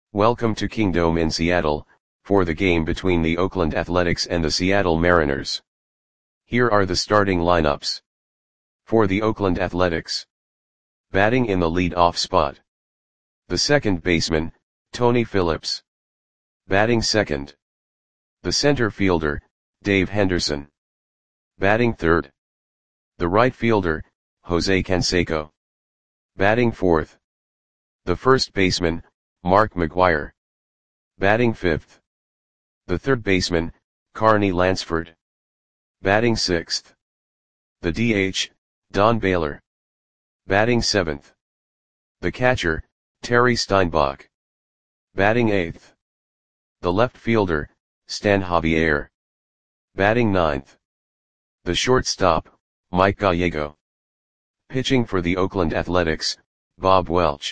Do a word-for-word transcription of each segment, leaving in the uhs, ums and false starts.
Welcome to Kingdome in Seattle, for the game between the Oakland Athletics and the Seattle Mariners. Here are the starting lineups. For the Oakland Athletics. Batting in the lead-off spot. The second baseman, Tony Phillips. Batting second. The center fielder, Dave Henderson. Batting third. The right fielder, Jose Canseco. Batting fourth. The first baseman, Mark McGwire. Batting fifth. The third baseman, Carney Lansford. Batting sixth. The D H, Don Baylor. Batting seventh. The catcher, Terry Steinbach. Batting eighth. The left fielder, Stan Javier. Batting ninth. The shortstop, Mike Gallego. Pitching for the Oakland Athletics, Bob Welch.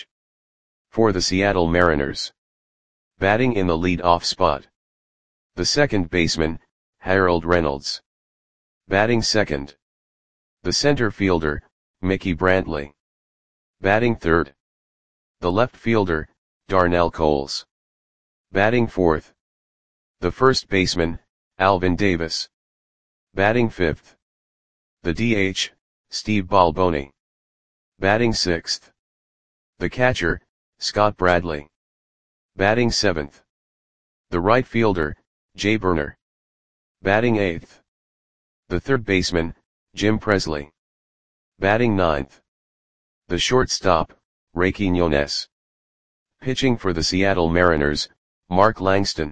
For the Seattle Mariners. Batting in the lead-off spot. The second baseman, Harold Reynolds. Batting second. The center fielder, Mickey Brantley. Batting third. The left fielder, Darnell Coles. Batting fourth. The first baseman, Alvin Davis. Batting fifth. The D H, Steve Balboni. Batting sixth. The catcher, Scott Bradley. Batting seventh. The right fielder, Jay Burner. Batting eighth. The third baseman, Jim Presley. Batting ninth. The shortstop, Ray Quiñones. Pitching for the Seattle Mariners, Mark Langston.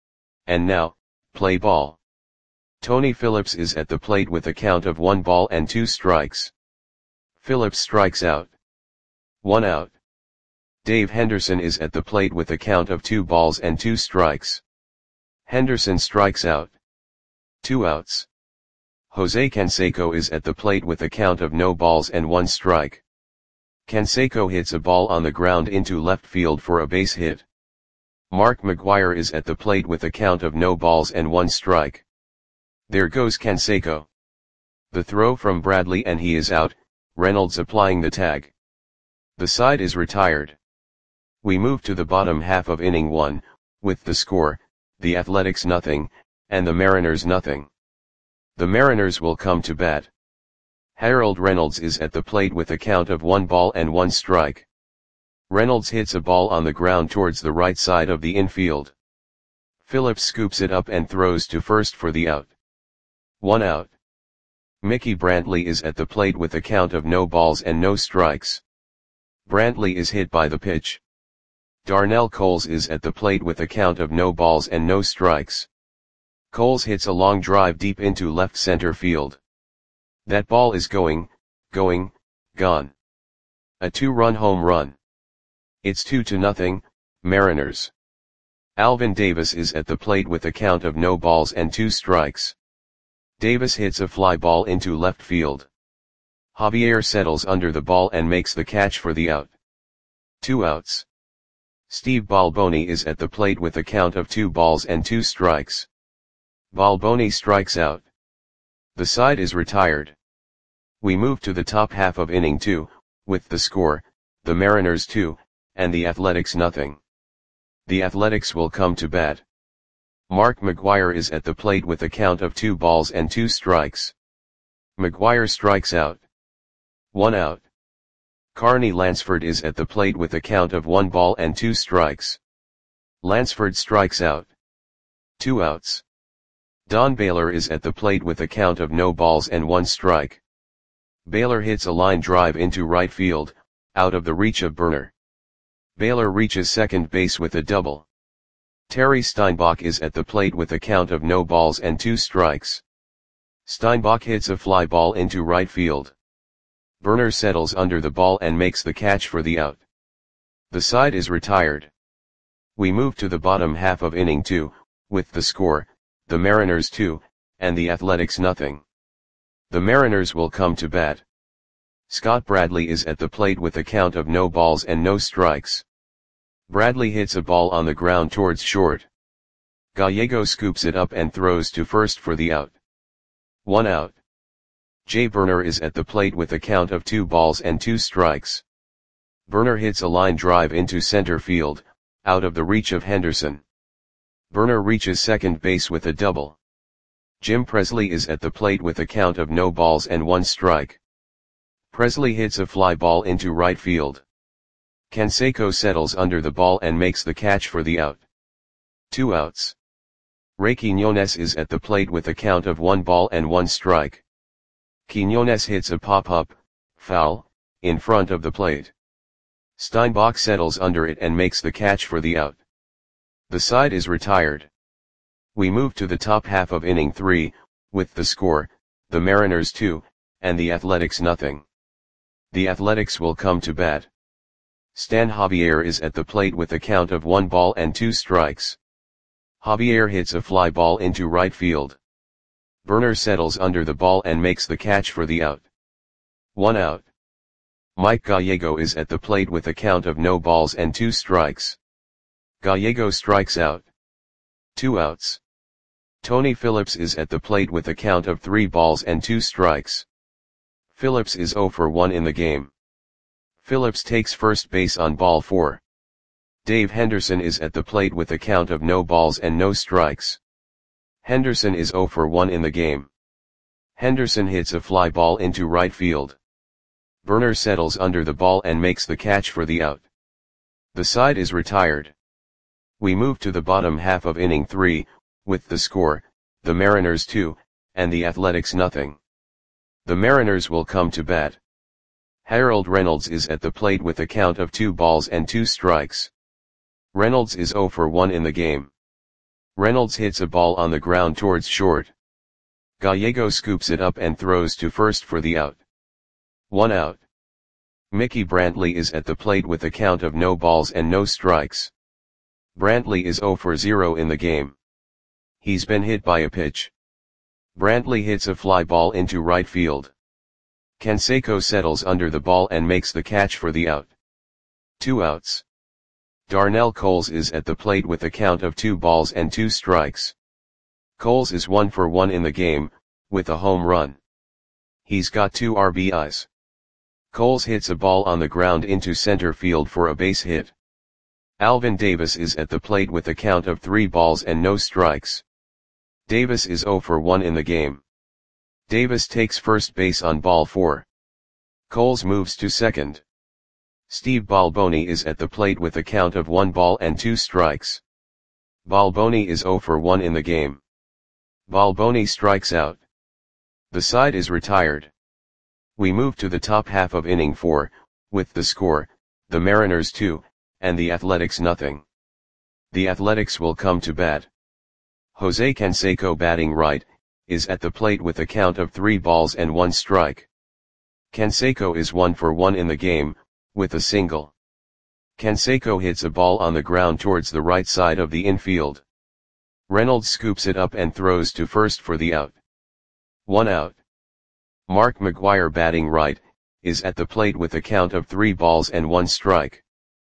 And now, play ball. Tony Phillips is at the plate with a count of one ball and two strikes. Phillips strikes out. One out. Dave Henderson is at the plate with a count of two balls and two strikes. Henderson strikes out. Two outs. Jose Canseco is at the plate with a count of no balls and one strike. Canseco hits a ball on the ground into left field for a base hit. Mark McGwire is at the plate with a count of no balls and one strike. There goes Canseco. The throw from Bradley and he is out, Reynolds applying the tag. The side is retired. We move to the bottom half of inning one, with the score, the Athletics nothing, and the Mariners nothing. The Mariners will come to bat. Harold Reynolds is at the plate with a count of one ball and one strike. Reynolds hits a ball on the ground towards the right side of the infield. Phillips scoops it up and throws to first for the out. One out. Mickey Brantley is at the plate with a count of no balls and no strikes. Brantley is hit by the pitch. Darnell Coles is at the plate with a count of no balls and no strikes. Coles hits a long drive deep into left center field. That ball is going, going, gone. A two-run home run. It's two to nothing, Mariners. Alvin Davis is at the plate with a count of no balls and two strikes. Davis hits a fly ball into left field. Javier settles under the ball and makes the catch for the out. Two outs. Steve Balboni is at the plate with a count of two balls and two strikes. Balboni strikes out. The side is retired. We move to the top half of inning two, with the score, the Mariners two, and the Athletics nothing. The Athletics will come to bat. Mark McGwire is at the plate with a count of two balls and two strikes. McGwire strikes out. One out. Carney Lansford is at the plate with a count of one ball and two strikes. Lansford strikes out. Two outs. Don Baylor is at the plate with a count of no balls and one strike. Baylor hits a line drive into right field, out of the reach of Burner. Baylor reaches second base with a double. Terry Steinbach is at the plate with a count of no balls and two strikes. Steinbach hits a fly ball into right field. Burner settles under the ball and makes the catch for the out. The side is retired. We move to the bottom half of inning two, with the score, the Mariners two, and the Athletics nothing. The Mariners will come to bat. Scott Bradley is at the plate with a count of no balls and no strikes. Bradley hits a ball on the ground towards short. Gallego scoops it up and throws to first for the out. One out. Jay Burner is at the plate with a count of two balls and two strikes. Burner hits a line drive into center field, out of the reach of Henderson. Burner reaches second base with a double. Jim Presley is at the plate with a count of no balls and one strike. Presley hits a fly ball into right field. Canseco settles under the ball and makes the catch for the out. Two outs. Ray Quiñones is at the plate with a count of one ball and one strike. Quiñones hits a pop-up, foul, in front of the plate. Steinbach settles under it and makes the catch for the out. The side is retired. We move to the top half of inning three, with the score, the Mariners two, and the Athletics nothing. The Athletics will come to bat. Stan Javier is at the plate with a count of one ball and two strikes. Javier hits a fly ball into right field. Burner settles under the ball and makes the catch for the out. One out. Mike Gallego is at the plate with a count of no balls and two strikes. Gallego strikes out. Two outs. Tony Phillips is at the plate with a count of three balls and two strikes. Phillips is oh for one in the game. Phillips takes first base on ball four. Dave Henderson is at the plate with a count of no balls and no strikes. Henderson is oh for one in the game. Henderson hits a fly ball into right field. Burner settles under the ball and makes the catch for the out. The side is retired. We move to the bottom half of inning three, with the score, the Mariners two, and the Athletics nothing. The Mariners will come to bat. Harold Reynolds is at the plate with a count of two balls and two strikes. Reynolds is oh for one in the game. Reynolds hits a ball on the ground towards short. Gallego scoops it up and throws to first for the out. One out. Mickey Brantley is at the plate with a count of no balls and no strikes. Brantley is oh for zero in the game. He's been hit by a pitch. Brantley hits a fly ball into right field. Canseco settles under the ball and makes the catch for the out. Two outs. Darnell Coles is at the plate with a count of two balls and two strikes. Coles is one for one in the game, with a home run. He's got two R B Is. Coles hits a ball on the ground into center field for a base hit. Alvin Davis is at the plate with a count of three balls and no strikes. Davis is oh for one in the game. Davis takes first base on ball four. Coles moves to second. Steve Balboni is at the plate with a count of one ball and two strikes. Balboni is oh for one in the game. Balboni strikes out. The side is retired. We move to the top half of inning four, with the score, the Mariners two, and the Athletics nothing. The Athletics will come to bat. Jose Canseco, batting right, is at the plate with a count of three balls and one strike. Canseco is one for one in the game, with a single. Canseco hits a ball on the ground towards the right side of the infield. Reynolds scoops it up and throws to first for the out. One out. Mark McGwire, batting right, is at the plate with a count of three balls and one strike.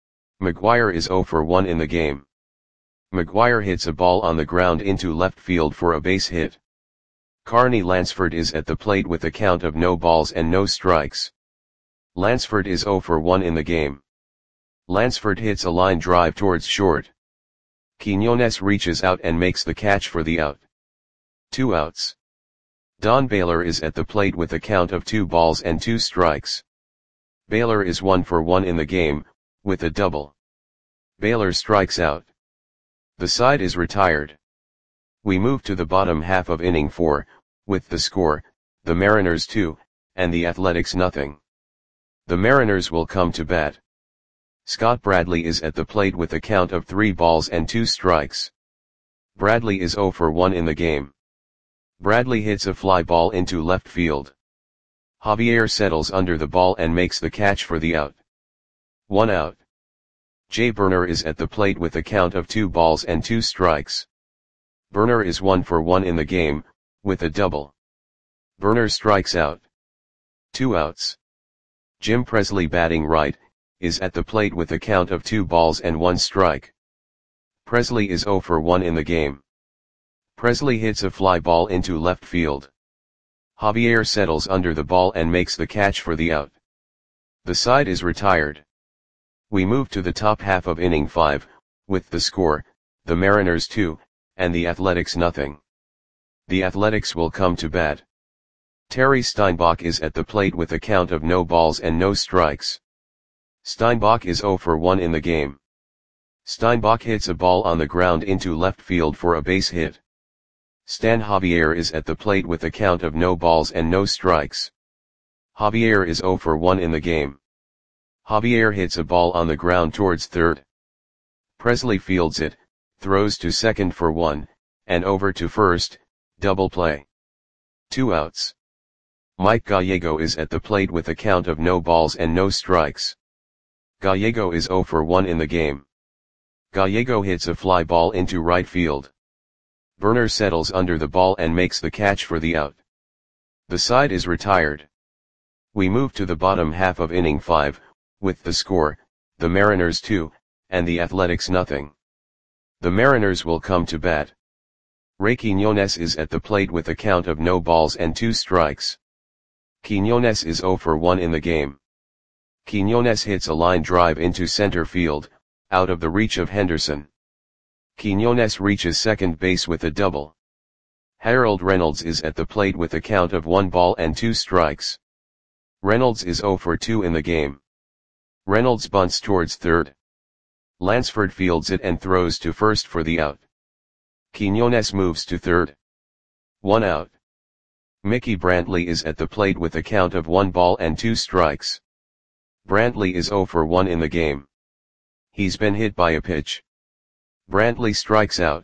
McGwire is oh for one in the game. McGwire hits a ball on the ground into left field for a base hit. Carney Lansford is at the plate with a count of no balls and no strikes. Lansford is oh for one in the game. Lansford hits a line drive towards short. Quiñones reaches out and makes the catch for the out. Two outs. Don Baylor is at the plate with a count of two balls and two strikes. Baylor is one for one in the game, with a double. Baylor strikes out. The side is retired. We move to the bottom half of inning four, with the score, the Mariners two, and the Athletics nothing. The Mariners will come to bat. Scott Bradley is at the plate with a count of three balls and two strikes. Bradley is oh for one in the game. Bradley hits a fly ball into left field. Javier settles under the ball and makes the catch for the out. One out. Jay Burner is at the plate with a count of two balls and two strikes. Burner is one for one in the game, with a double. Burner strikes out. Two outs. Jim Presley, batting right, is at the plate with a count of two balls and one strike. Presley is oh for one in the game. Presley hits a fly ball into left field. Javier settles under the ball and makes the catch for the out. The side is retired. We move to the top half of inning five, with the score, the Mariners two, and the Athletics nothing. The Athletics will come to bat. Terry Steinbach is at the plate with a count of no balls and no strikes. Steinbach is zero for one in the game. Steinbach hits a ball on the ground into left field for a base hit. Stan Javier is at the plate with a count of no balls and no strikes. Javier is zero for one in the game. Javier hits a ball on the ground towards third. Presley fields it, throws to second for one, and over to first, double play. Two outs. Mike Gallego is at the plate with a count of no balls and no strikes. Gallego is zero for one in the game. Gallego hits a fly ball into right field. Burner settles under the ball and makes the catch for the out. The side is retired. We move to the bottom half of inning five, with the score, the Mariners two, and the Athletics nothing. The Mariners will come to bat. Ray Quiñones is at the plate with a count of no balls and two strikes. Quiñones is zero for one in the game. Quiñones hits a line drive into center field, out of the reach of Henderson. Quiñones reaches second base with a double. Harold Reynolds is at the plate with a count of one ball and two strikes. Reynolds is zero for two in the game. Reynolds bunts towards third. Lansford fields it and throws to first for the out. Quiñones moves to third. One out. Mickey Brantley is at the plate with a count of one ball and two strikes. Brantley is zero for one in the game. He's been hit by a pitch. Brantley strikes out.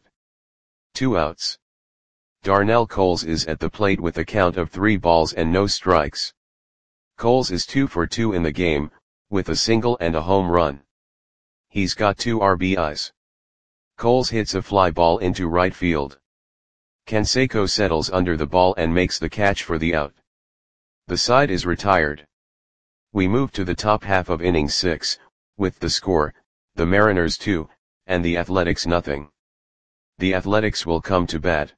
Two outs. Darnell Coles is at the plate with a count of three balls and no strikes. Coles is two for two in the game, with a single and a home run. He's got two R B Is. Coles hits a fly ball into right field. Canseco settles under the ball and makes the catch for the out. The side is retired. We move to the top half of inning six, with the score, the Mariners two, and the Athletics nothing. The Athletics will come to bat.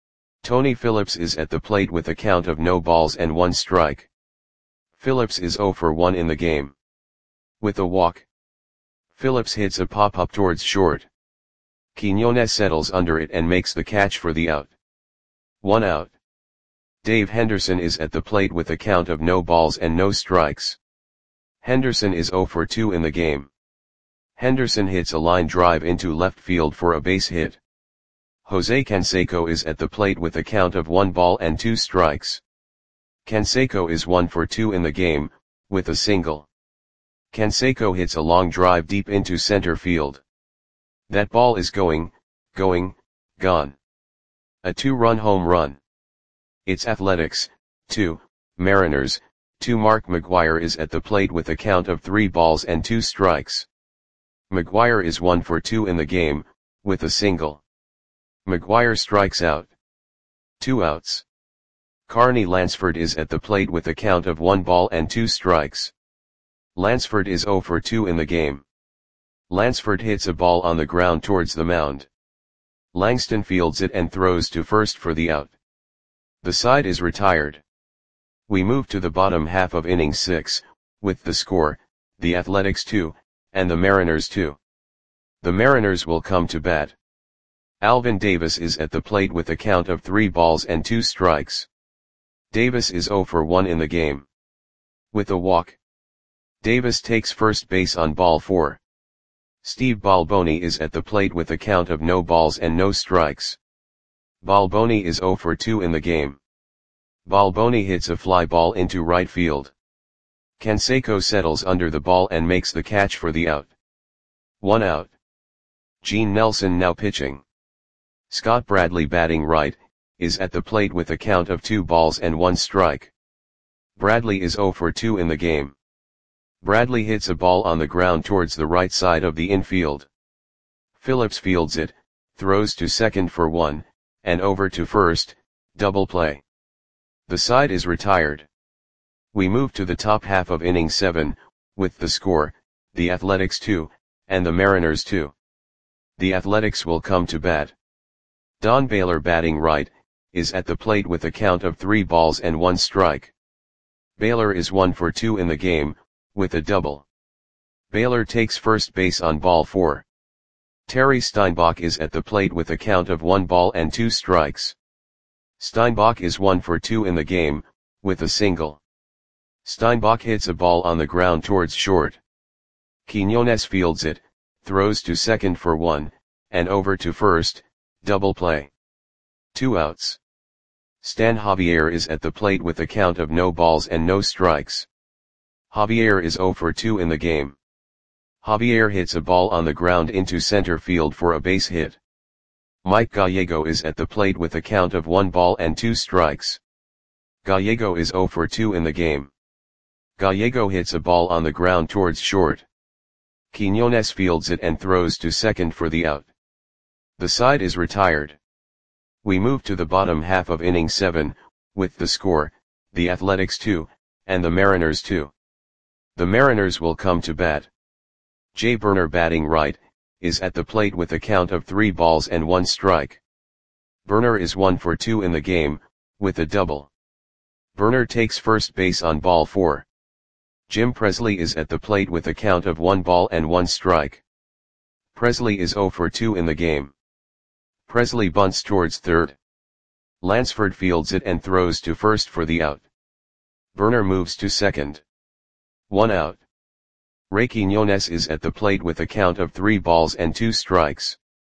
Tony Phillips is at the plate with a count of no balls and one strike. Phillips is zero for one in the game. With a walk. Phillips hits a pop-up towards short. Quiñones settles under it and makes the catch for the out. One out. Dave Henderson is at the plate with a count of no balls and no strikes. Henderson is zero for two in the game. Henderson hits a line drive into left field for a base hit. Jose Canseco is at the plate with a count of one ball and two strikes. Canseco is one for two in the game, with a single. Canseco hits a long drive deep into center field. That ball is going, going, gone. A two-run home run. It's Athletics, two, Mariners, two. Mark McGwire is at the plate with a count of three balls and two strikes. McGwire is one for two in the game, with a single. McGwire strikes out. Two outs. Carney Lansford is at the plate with a count of one ball and two strikes. Lansford is zero for two in the game. Lansford hits a ball on the ground towards the mound. Langston fields it and throws to first for the out. The side is retired. We move to the bottom half of inning six, with the score, the Athletics two, and the Mariners two. The Mariners will come to bat. Alvin Davis is at the plate with a count of three balls and two strikes. Davis is zero for one in the game. With a walk. Davis takes first base on ball four. Steve Balboni is at the plate with a count of no balls and no strikes. Balboni is zero for two in the game. Balboni hits a fly ball into right field. Canseco settles under the ball and makes the catch for the out. One out. Gene Nelson now pitching. Scott Bradley batting right, is at the plate with a count of two balls and one strike. Bradley is zero for two in the game. Bradley hits a ball on the ground towards the right side of the infield. Phillips fields it, throws to second for one, and over to first, double play. The side is retired. We move to the top half of inning seven, with the score, the Athletics two, and the Mariners two. The Athletics will come to bat. Don Baylor batting right, is at the plate with a count of three balls and one strike. Baylor is one for two in the game, with a double. Baylor takes first base on ball four. Terry Steinbach is at the plate with a count of one ball and two strikes. Steinbach is one for two in the game, with a single. Steinbach hits a ball on the ground towards short. Quiñones fields it, throws to second for one, and over to first, double play. Two outs. Stan Javier is at the plate with a count of no balls and no strikes. Javier is zero for two in the game. Javier hits a ball on the ground into center field for a base hit. Mike Gallego is at the plate with a count of one ball and two strikes. Gallego is zero for two in the game. Gallego hits a ball on the ground towards short. Quiñones fields it and throws to second for the out. The side is retired. We move to the bottom half of inning seven, with the score, the Athletics two, and the Mariners two. The Mariners will come to bat. Jay Burner, batting right, is at the plate with a count of three balls and one strike. Burner is one for two in the game, with a double. Burner takes first base on ball four. Jim Presley is at the plate with a count of one ball and one strike. Presley is zero for two in the game. Presley bunts towards third. Lansford fields it and throws to first for the out. Burner moves to second. One out. Ray Quiñones is at the plate with a count of three balls and two strikes.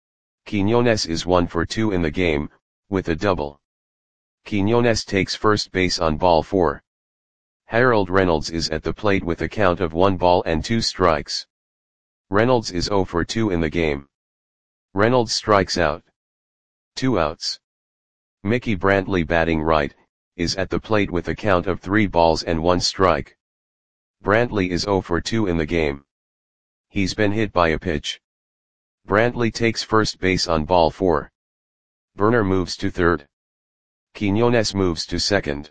Quiñones is one for two in the game, with a double. Quiñones takes first base on ball four. Harold Reynolds is at the plate with a count of one ball and two strikes. Reynolds is zero for two in the game. Reynolds strikes out. Two outs. Mickey Brantley, batting right, is at the plate with a count of three balls and one strike. Brantley is zero for two in the game. He's been hit by a pitch. Brantley takes first base on ball four. Burner moves to third. Quiñones moves to second.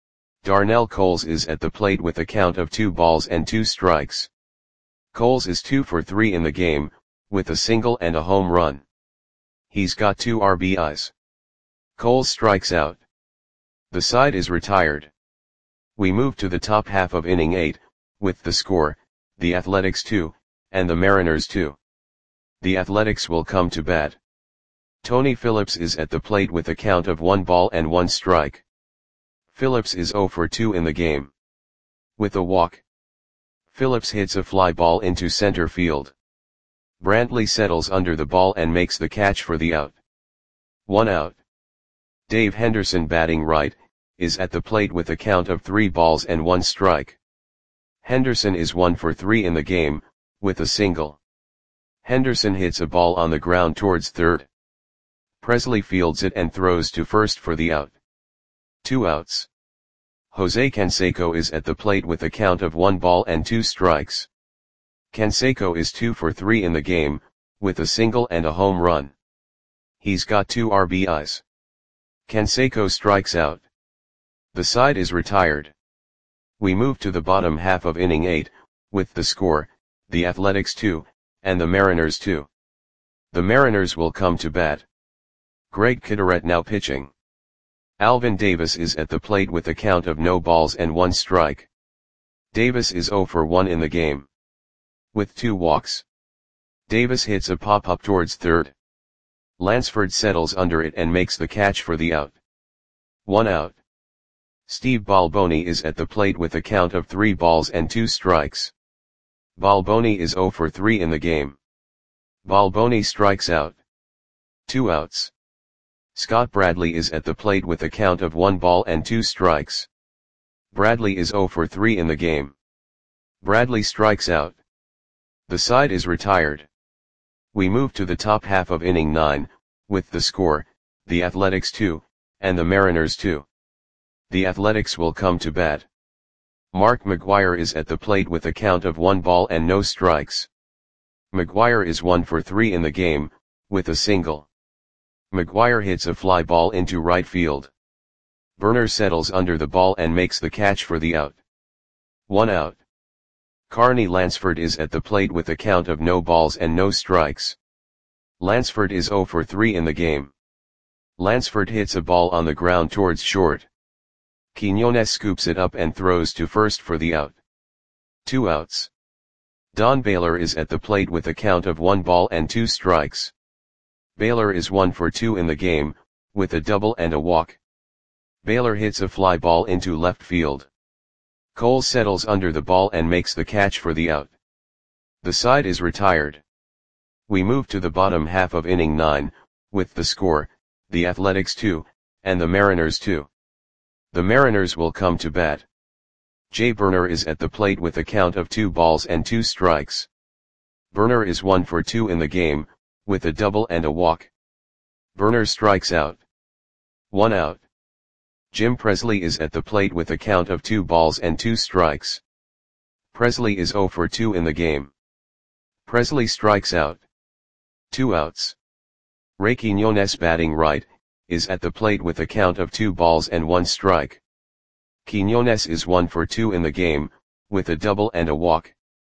Darnell Coles is at the plate with a count of two balls and two strikes. Coles is two for three in the game, with a single and a home run. He's got two R B Is. Coles strikes out. The side is retired. We move to the top half of inning eight, with the score, the Athletics two, and the Mariners two. The Athletics will come to bat. Tony Phillips is at the plate with a count of one ball and one strike. Phillips is zero for two in the game. With a walk. Phillips hits a fly ball into center field. Brantley settles under the ball and makes the catch for the out. One out. Dave Henderson, batting right, is at the plate with a count of three balls and one strike. Henderson is one for three in the game, with a single. Henderson hits a ball on the ground towards third. Presley fields it and throws to first for the out. Two outs. Jose Canseco is at the plate with a count of one ball and two strikes. Canseco is two for three in the game, with a single and a home run. He's got two R B Is. Canseco strikes out. The side is retired. We move to the bottom half of inning eight, with the score, the Athletics two, and the Mariners two. The Mariners will come to bat. Greg Kideret now pitching. Alvin Davis is at the plate with a count of no balls and one strike. Davis is zero for one in the game. With two walks. Davis hits a pop-up towards third. Lansford settles under it and makes the catch for the out. One out. Steve Balboni is at the plate with a count of three balls and two strikes. Balboni is zero for three in the game. Balboni strikes out. Two outs. Scott Bradley is at the plate with a count of one ball and two strikes. Bradley is zero for three in the game. Bradley strikes out. The side is retired. We move to the top half of inning nine, with the score, the Athletics two, and the Mariners two. The Athletics will come to bat. Mark McGwire is at the plate with a count of one ball and no strikes. McGwire is one for three in the game, with a single. McGwire hits a fly ball into right field. Burner settles under the ball and makes the catch for the out. One out. Carney Lansford is at the plate with a count of no balls and no strikes. Lansford is zero for three in the game. Lansford hits a ball on the ground towards short. Quiñones scoops it up and throws to first for the out. Two outs. Don Baylor is at the plate with a count of one ball and two strikes. Baylor is one for two in the game, with a double and a walk. Baylor hits a fly ball into left field. Cole settles under the ball and makes the catch for the out. The side is retired. We move to the bottom half of inning nine, with the score, the Athletics two, and the Mariners two. The Mariners will come to bat. Jay Burner is at the plate with a count of two balls and two strikes. Burner is one for two in the game, with a double and a walk. Burner strikes out. One out. Jim Presley is at the plate with a count of two balls and two strikes. Presley is zero for two in the game. Presley strikes out. Two outs. Ray Quiñones, batting right, is at the plate with a count of two balls and one strike. Quiñones is one for two in the game, with a double and a walk.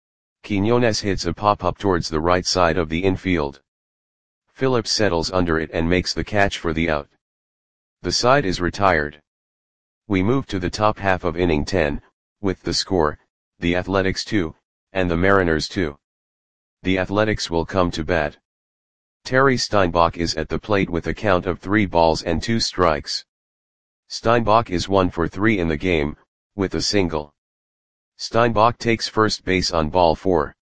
Quiñones hits a pop-up towards the right side of the infield. Phillips settles under it and makes the catch for the out. The side is retired. We move to the top half of inning ten, with the score, the Athletics two, and the Mariners two. The Athletics will come to bat. Terry Steinbach is at the plate with a count of three balls and two strikes. Steinbach is one for three in the game, with a single. Steinbach takes first base on ball four.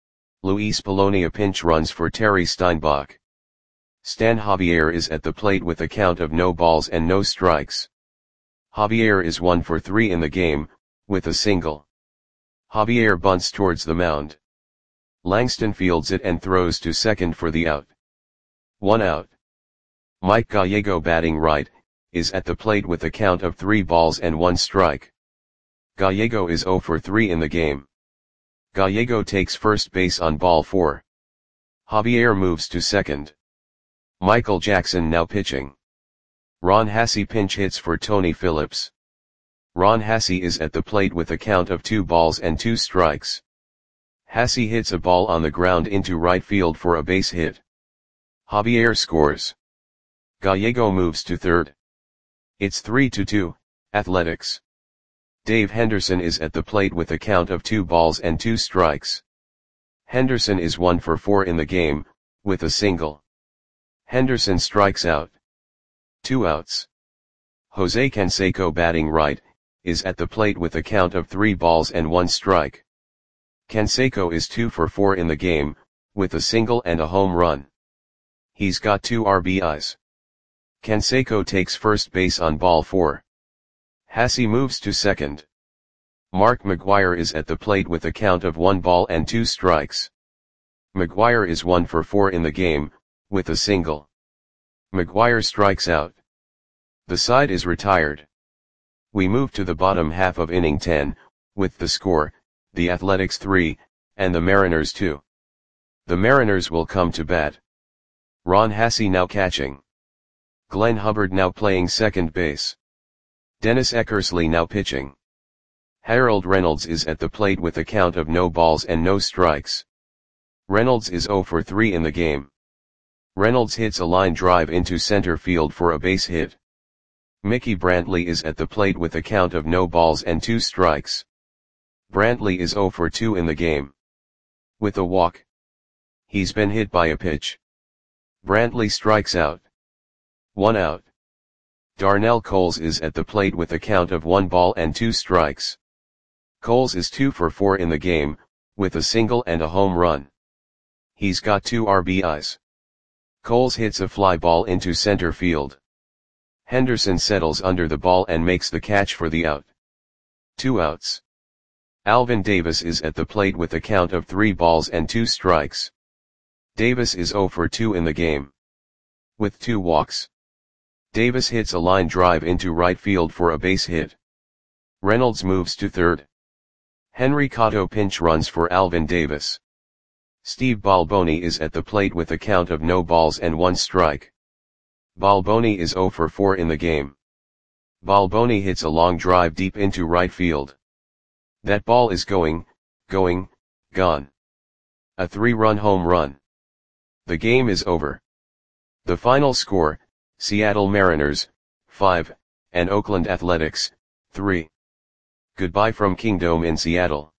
Luis Polonia pinch runs for Terry Steinbach. Stan Javier is at the plate with a count of no balls and no strikes. Javier is one for three in the game, with a single. Javier bunts towards the mound. Langston fields it and throws to second for the out. One out. Mike Gallego, batting right, is at the plate with a count of three balls and one strike. Gallego is zero for three in the game. Gallego takes first base on ball four. Javier moves to second. Michael Jackson now pitching. Ron Hassey pinch hits for Tony Phillips. Ron Hassey is at the plate with a count of two balls and two strikes. Hassey hits a ball on the ground into right field for a base hit. Javier scores. Gallego moves to third. It's three to two, Athletics. Dave Henderson is at the plate with a count of two balls and two strikes. Henderson is one for four in the game, with a single. Henderson strikes out. Two outs. Jose Canseco, batting right, is at the plate with a count of three balls and one strike. Canseco is two for four in the game, with a single and a home run. He's got two R B Is. Canseco takes first base on ball four. Hassey moves to second. Mark McGwire is at the plate with a count of one ball and two strikes. McGwire is one for four in the game, with a single. McGwire strikes out. The side is retired. We move to the bottom half of inning ten, with the score, the Athletics three, and the Mariners two. The Mariners will come to bat. Ron Hassey now catching. Glenn Hubbard now playing second base. Dennis Eckersley now pitching. Harold Reynolds is at the plate with a count of no balls and no strikes. Reynolds is zero for three in the game. Reynolds hits a line drive into center field for a base hit. Mickey Brantley is at the plate with a count of no balls and two strikes. Brantley is zero for two in the game. With a walk. He's been hit by a pitch. Brantley strikes out. One out. Darnell Coles is at the plate with a count of one ball and two strikes. Coles is two for four in the game, with a single and a home run. He's got two R B Is. Coles hits a fly ball into center field. Henderson settles under the ball and makes the catch for the out. Two outs. Alvin Davis is at the plate with a count of three balls and two strikes. Davis is zero for two in the game. With two walks. Davis hits a line drive into right field for a base hit. Reynolds moves to third. Henry Cotto pinch runs for Alvin Davis. Steve Balboni is at the plate with a count of no balls and one strike. Balboni is zero for four in the game. Balboni hits a long drive deep into right field. That ball is going, going, gone. A three-run home run. The game is over. The final score, Seattle Mariners, five, and Oakland Athletics, three. Goodbye from Kingdome in Seattle.